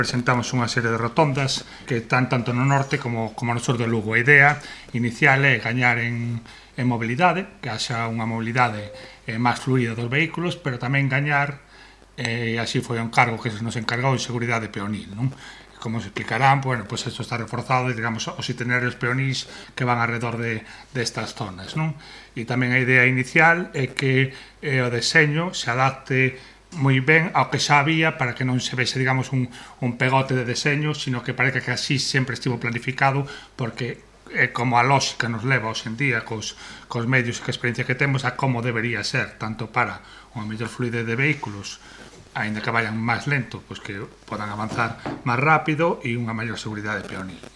Presentamos unha serie de rotondas que están tanto no norte como no sur de Lugo. A idea inicial é gañar en mobilidade, que haxa unha mobilidade máis fluida dos vehículos, pero tamén gañar, e así foi un cargo que nos encargou en seguridade peonil, non? Como se explicarán, bueno, pues esto está reforzado, digamos, os itinerarios peonís que van alrededor de estas zonas, non? E tamén a idea inicial é que o deseño se adapte moi ben ao que xa había para que non se vexe, digamos, un pegote de deseño, sino que parece que así sempre estivo planificado, porque é como a lógica nos leva hoxe en día cos medios e que experiencia que temos a como debería ser, tanto para unha mellor fluidez de vehículos, aínda que vayan máis lento, pois que podan avanzar máis rápido, e unha maior seguridade peonil.